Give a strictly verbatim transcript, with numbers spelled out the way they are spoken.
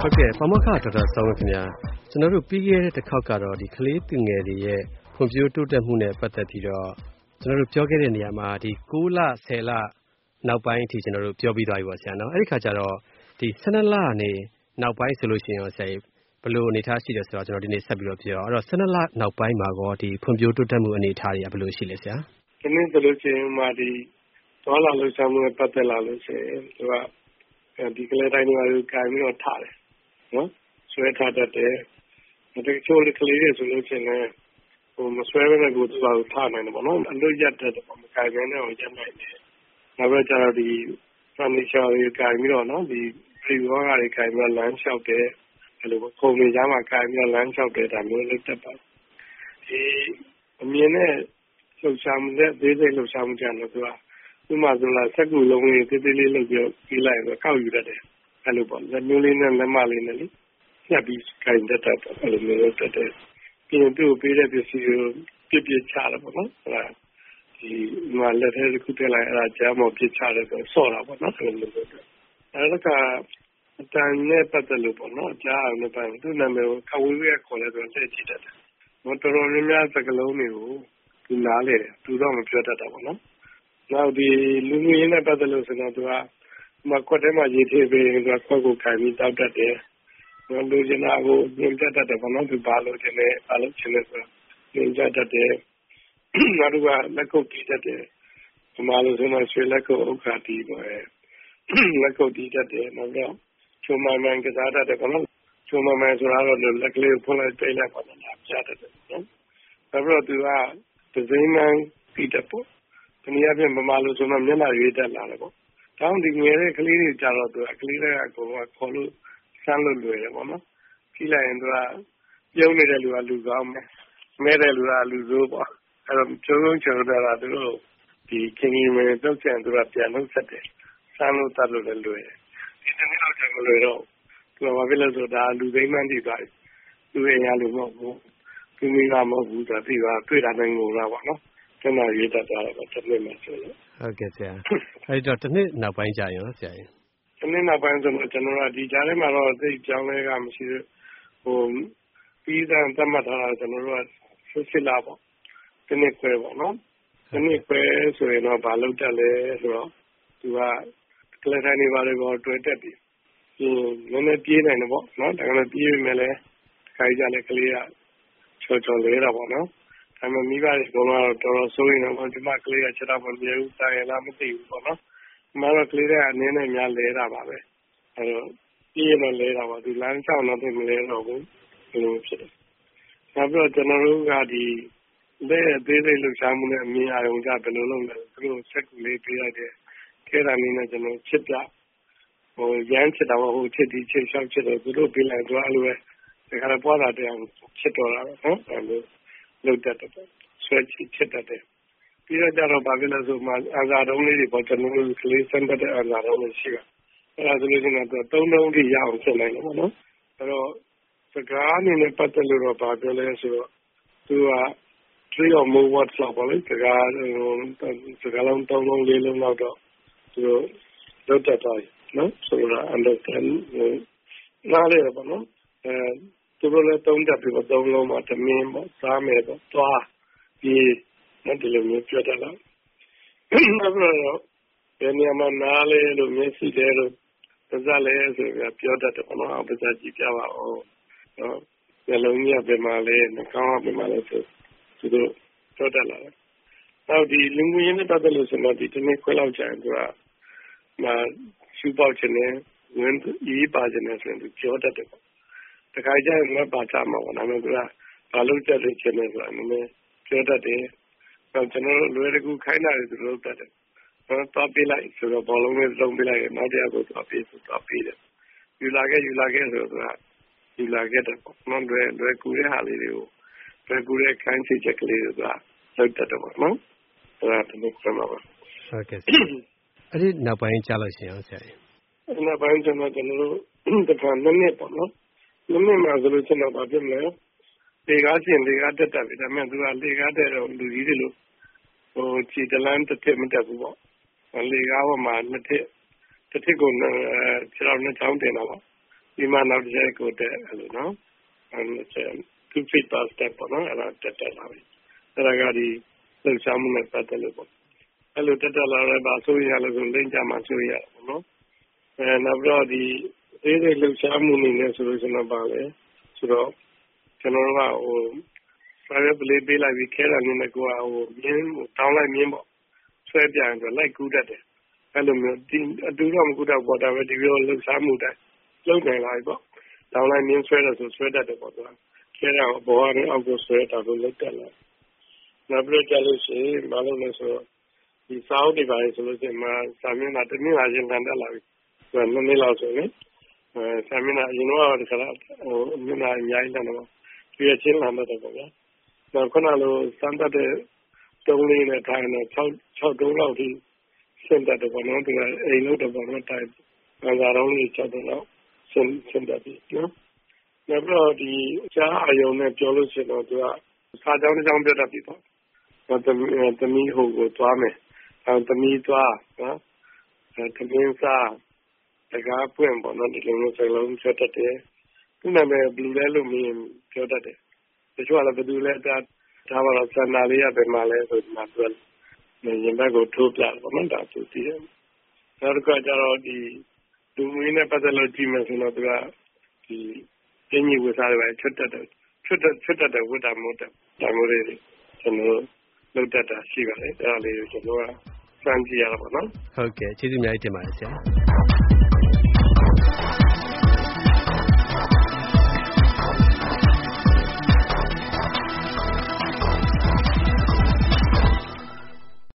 ဟုတ်ကဲ့ပါမောက္ခဒေါက်တာဆောင်းဝင်းခင်ဗျာကျွန်တော်တို့ပြီးခဲ့တဲ့တစ်ခေါက်ကတော့ဒီကလေးသူငယ်တွေရဲ့ဖွံ့ဖြိုးတိုးတက်မှုနဲ့ပတ်သက်ပြီးတော့ကျွန်တော်တို့ပြောခဲ့တဲ့နေရာမှာဒီ၉လဆယ်လနောက်ပိုင်းအထိကျွန်တော်တို့ပြောပြီးသွားပြီပေါ့ဆရာနော်အဲ့ဒီခါကျတော့ဒီဆယ်နှစ်လနေနောက်ပိုင်းဆိုလို့ရှိရင်ရောဆရာဘယ်လိုအနေထားရှိတယ်ဆိုတော့ကျွန်တော်ဒီနေ့ဆက်ပြီးတော့ပြောအဲ့တော့ဆယ်နှစ်လနောက်ပိုင်းမှာကောဒီဖွံ့ဖြိုးတိုးတက်မှုအနေအထားတွေကဘယ်လိုရှိလဲဆရာဒီနေ့ဆိုလို့ရှိရင်မှာဒီဒေါ်လာလှူရှာမှုနဲ့ပတ်သက်လာလို့ရှိရင်သူကဒီကလေးတိုင်းတွေကိုကင်ပြီးတော့ထားတယ်နော်ဆွဲထားတတ်တယ်ဒီချိုးလေးကလေးတွေဆိုလို့ရှိရင်ဟိုမဆွဲဘဲနဲ့ကိုသူကထားနိုင်တယ်ပေါ့နော်အလွတ်ရက်တတ်တယ်ပေါ့မကင်ဘဲနဲ့တော့ရက်နိုင်တယ်နောက်ပြီးတော့ဒီ furniture တွေကင်ပြီးတော့နော်ဒီ free work တွေကင်ပြီးတော့လမ်းလျှောက်တယ်အဲ့လိုပုံတွေကြားမှာကင်ပြီးတော့လမ်းလျှောက်တယ်ဒါမျိုးလုပ်တတ်ပါဒီအမြင်နဲ့လှူရှာမှုနဲ့သေးသေးလှူရှာမှုကြတယ်သူကဥပမာဆိုလာစက်ကူလုံးလေးသေးသေးလေးလုပ်ပြီးပြီးလိုက်တော့ကောက်ယူတတ်တယ်အဲ့လိုပေါ့လက်မျိုးလေးနဲ့လက်မလေးနဲ့လေညှပ်ပြီးခိုင်တတ်တယ်အဲ့လိုမျိုးလုပ်တတ်တယ်ပြီးရင်သူ့ကိုပေးတဲ့ပစ္စည်းကိုပြစ်ပြစ်ချတယ်ပေါ့နော်အဲ့ဒါဒီမှာလက်ထဲတစ်ခုထည့်လိုက်အဲ့ဒါကြားမောပြစ်ချတယ်ဆိုဆော့တာပေါ့နော်အဲ့လိုမျိုးလုပ်တယ်အဲ့ဒါကအတန်နဲ့ပတ်သက်လို့ပေါ့နော်ကြားအောင်လည်းပိုင်းသူ့နာမည်ကိုခဝေးဝေးခေါ်လဲဆိုတော့လက်ကြည့်တတ်တယ်တော်တော်များများစကလုံးတွေကိုသူနားလေတယ်သူတော့မပြောတတ်တာပေါ့နော်နောက်ဒီလူမျိုးရင်းနဲ့ပတ်သက်လို့ဆိုတော့သူကမကွက်ထဲမှာရေးထည့်ပေးရင်သူကခွက်ကိုခံပြီးတောက်တတ်တယ်။လူကျင်နာကိုညင်တတ်တတ်တယ်ဘာလို့သူဘာလို့ကျင်လဲဘာလို့ကျင်လဲဆိုတော့ညင်တတ်တတ်တယ်။နောက်တစ်ခါလက်ကုပ်တီးတတ်တယ်။ဒီမှာလို့ဆိုတော့ရွှေလက်ကုပ်ဥက္ခာတီးပါရဲ့။လက်ကုပ်တီးတတ်တယ်နောက်တော့ချုံမမှန်ကစားတတ်တယ်ဘာလို့ချုံမမှန်ဆိုတော့လက်ကလေးဖွင့်လိုက်ပိတ်လိုက်ပါတော့ပြတတ်တယ်နော်။ဒါပြီးတော့သူကဒဇိမ်းမှန်တီးတတ်ပေါ့။ဒီနေ့အပြင်ဗမာလို့ဆိုတော့မျက်နှာရွေးတက်လာတယ်ပေါ့။တောင်းဒီငယ်တဲ့ကလေးတွေကြတော့သူကကလေးတွေကကိုယ်ကခေါ်လို့ဆန်းလို့လွယ်တယ်ပေါ့နော်။ကြည့်လိုက်ရင်သူကပြုံးနေတဲ့လူကလူကောင်းမယ်။မဲတဲ့လူကလူဆိုးပေါ့။အဲ့တော့ကျုံကျုံတာသူတို့ဒီခင်ကြီးမင်းတုတ်ချန်သူကပြန်လို့ဆက်တယ်။ဆန်းလို့တတ်လို့လည်းလွယ်တယ်။ဒီနေ့တော့ကျွန်တော်လွယ်တော့သူကဘာဖြစ်လဲဆိုတော့လူသိမ်းမှန်းတည်သွားတယ်။သူရဲ့ရလို့မဟုတ်ဘူး။သူမိကမဟုတ်ဘူးဆိုတော့ဒီကတွေ့တာနဲ့ငိုတာပေါ့နော်။ကျွန်တော်ရေးတတ်တာတော့တစ်နှစ်မှဆိုလို့ဟုတ်ကဲ့ဆရာအဲ့တော့တစ်နှစ်နောက်ပိုင်းကြာရောဆရာကြီးတစ်နှစ်နောက်ပိုင်းဆိုတော့ကျွန်တော်ကဒီကြားထဲမှာတော့သိကြောင်းလဲကမရှိဘူးဟိုပြီးတဲ့သတ်မှတ်ထားတာကျွန်တော်တို့ကစစ်စစ်လာပေါ့တစ်နှစ်ခွဲပေါ့နော်တစ်နှစ်ခွဲဆိုရင်တော့ဘာလုပ်တတ်လဲဆိုတော့သူကကလထိုင်နေပါလေတော့တွေ့တက်ပြီဒီနည်းနည်းပြေးနိုင်တယ်ပေါ့နော်ဒါကလည်းပြေးပြီမဲ့လဲခိုင်းကြလဲကလေးကချောချောလဲတာပေါ့နော်အမမိဘတွေကတော့တော်တော်ဆိုးရင်တော့ဒီမှာကလေးကချက်တော့မပြေဘူးတာရလားမသိဘူးပေါ့နော်။မှတော့ကလေးကအနည်းနဲ့များလဲတာပါပဲ။အဲတော့ပြေးတော့လဲတာပါဒီလမ်းချောင်းတော့မလဲတော့ဘူးဒီလိုဖြစ်တယ်။နောက်ပြီးတော့ကျွန်တော်တို့ကဒီလက်အသေးသေးလှူရှားမှုနဲ့အမြင်အာရုံကြဘယ်လိုလုပ်လဲသူတို့စက်ကူလေးပေးလိုက်တယ်။ခဲတာနည်းနဲ့ကျွန်တော်ချစ်ပြဟိုရမ်းချစ်တာဟိုချစ်ဒီချစ်ရှောက်ချစ်တယ်သူတို့ပေးလိုက်တော့အဲ့လိုပဲဒါကြတော့ပွားတာတရားချစ်တော်တာနော်အဲ့လိုလုပ်တတ်တယ်ဆွဲချစ်ချစ်တတ်တယ်ပြီးတော့ကြတော့ဘာဖြစ်လဲဆိုမှအာဇာတုံးလေးတွေပေါ့ကျွန်တော်တို့ကလေးစမ်းတဲ့အာဇာတုံးတွေရှိတာအဲ့ဒါဆိုလို့ရှိရင်တော့သုံးလုံးထိရအောင်ဖြစ်နိုင်တယ်ပေါ့နော်အဲ့တော့စကားအနေနဲ့ပတ်သက်လို့တော့ဘာပြောလဲဆိုတော့သူက three or more words လောက်ပေါ့လေစကားစကားလုံးသုံးလုံးလေးလုံးလောက်တော့သူတို့လုပ်တတ်တယ်နော်ဆိုတော့ understand နားလေပေါ့နော်အဲသူတို့လည်းသုံးတတ်ပြီးတော့သုံးလုံးမှာတမင်းပေါ့စားမယ်ပေါ့သွားပြီးနဲ့ဒီလိုမျိုးပြောတတ်လားနောက်တော့ဒီနေရာမှာနားလေလို့မျက်စိလေလို့ပါးစပ်လေဆိုပြီးပြောတတ်တယ်ပေါ့နော်ပါးစပ်ကြည့်ပြပါဦးနော်မျက်လုံးကြီးကပြန်มาလဲနှာခေါင်းကပြန်มาလဲဆိုသူတို့ပြောတတ်လာတယ်နောက်ဒီလူမှုရေးနဲ့ပတ်သက်လို့ဆိုတော့ဒီတစ်နေ့ခွဲလောက်ကြာရင်သူကမရှုပေါက်ခြင်းနဲ့ဝင်ရေးပါခြင်းနဲ့ဆိုရင်သူပြောတတ်တယ်တခါကျရင်လည်းပါချမှာပေါ့နော်သူကဘာလို့ကြက်လို့ခြင်းလဲဆိုတာနည်းနည်းပြောတတ်တယ်တော့ကျွန်တော်တို့လွယ်တကူခိုင်းတာတွေသူတို့တတ်တယ်တော့တော့ပြလိုက်ဆိုတော့ဘောလုံးလေးလုံးပြလိုက်နောက်တရားကိုတော့ပြေးဆိုတော့ပြေးတယ်ယူလာခဲ့ယူလာခဲ့ဆိုတော့ယူလာခဲ့တယ်ပေါ့နော်လွယ်လွယ်ကူတဲ့ဟာလေးတွေကိုလွယ်ကူတဲ့ခိုင်းချချက်ကလေးတွေကလောက်တတ်တယ်ပေါ့နော်အဲ့ဒါတမျိုးဆက်မှာပါဟုတ်ကဲ့အဲ့ဒီနောက်ပိုင်းကြားလို့ရှိရင်ဆရာကြီးအဲ့နောက်ပိုင်းကျွန်တော်ကျွန်တော်တို့တခါနည်းနည်းပေါ့နော်နည်းနည်းမှဆိုလို့ကျွန်တော်ဗာပြမလဲလေကားချင်းလေကားတက်တက်ပြီဒါပေမဲ့သူကလေကားတက်တော့လူကြီးတွေလို့ဟိုခြေတလန်းတစ်ထစ်မတက်ဘူးပေါ့လေကားပေါ်မှာနှစ်ထစ်တစ်ထစ်ကိုခြေတော်နှစ်ချောင်းတင်တာပေါ့ဒီမှာနောက်တစ်ချက်ကိုတက်အဲ့လိုနော်အဲ့ဒါ two feet per step ပေါ့နော်အဲ့ဒါတက်တက်လာပြီအဲ့ဒါကဒီလှုပ်ရှားမှုနဲ့ပတ်သက်လို့ပေါ့အဲ့လိုတက်တက်လာတော့ဗာဆိုရလို့ဆိုလိမ့်ကြမှာဆိုရပေါ့နော်အဲနောက်တော့ဒီသေးသေးလှုပ်ရှားမှုနေနဲ့ဆိုလို့ကျွန်တော်ပါလေဆိုတော့ကျွန်တော်ကဟိုစာရွက်ပလေးပေးလိုက်ပြီးခဲတာနေနဲ့ကိုကဟိုမြင်းတောင်းလိုက်မြင်းပေါ့ဆွဲပြန်ဆိုလိုက်ကူးတတ်တယ်အဲ့လိုမျိုးဒီအတူတော့မကူးတော့ပေါ်တာပဲဒီလိုလှုပ်ရှားမှုတိုင်းလှုပ်နေလာပြီပေါ့တောင်းလိုက်မြင်းဆွဲတယ်ဆိုဆွဲတတ်တယ်ပေါ့သူကခဲတာဘောကနေအောက်ကိုဆွဲတာကိုလှုပ်တက်လာနောက်ပြီးကြလို့ရှိရင်မလုပ်လို့ဆိုဒီစာအုပ်တွေပါလေဆိုလို့ရှိရင်မှစာမျက်နှာတစ်နှစ်လာချင်းခံတက်လာပြီဆိုတော့နှစ်နှစ်လောက်ဆိုရင်အဲစာမျက်နှာအရင်တော့ဒီကလာဟိုမျက်နှာအများကြီးလာတော့ပြည့်ချင်းလာတော့ပေါ့ဗျာနောက်ခုနလိုစမ်းတတ်တဲ့တုံးလေးနဲ့ထိုင်တော့6 6တုံးလောက်ထိရှင်းတတ်တယ်ပေါ့နော်ဒီကအိမ်လို့တော့ပေါ့နော်တိုင်ငါးတော့လေး6တုံးလောက်ရှင်းရှင်းတတ်ပြီနော်နောက်တော့ဒီရှားအယုံနဲ့ပြောလို့ရှိရင်တော့သူကစာကြောင်းတစ်ကြောင်းပြောတတ်ပြီပေါ့တော့တမီးဟိုကိုသွားမယ်အဲတမီးသွားနော်အဲတမင်းစားတကားပွင့်ပေါ့နော်ဒီလိုမျိုးစလုံးပြောတတ်တယ်သူ့နာမည်ဘလူးလဲလို့မင်းပြောတတ်တယ်တချို့ကလည်းဘယ်သူလဲဒါဒါမှတော့စန္ဒာလေးရပဲမှလဲဆိုဒီမှာသူကရင်ဘက်ကိုထိုးပြပေါ့နော်ဒါသူသိတယ်နောက်တစ်ခါကျတော့ဒီလူမင်းနဲ့ပတ်သက်လို့ကြည့်မယ်ဆိုတော့သူကဒီအင်းကြီးဝစားတွေပဲချွတ်တတ်တယ်ချွတ်တတ်ချွတ်တတ်တဲ့ဝတ်တာမဟုတ်တဲ့ဒါမျိုးတွေကျွန်တော်လုပ်တတ်တာရှိပါတယ်အဲ့ဒါလေးကိုကျွန်တော်ကစမ်းကြည့်ရတာပေါ့နော်ဟုတ်ကဲ့ကျေးဇူးအများကြီးတင်ပါတယ်ဆရာ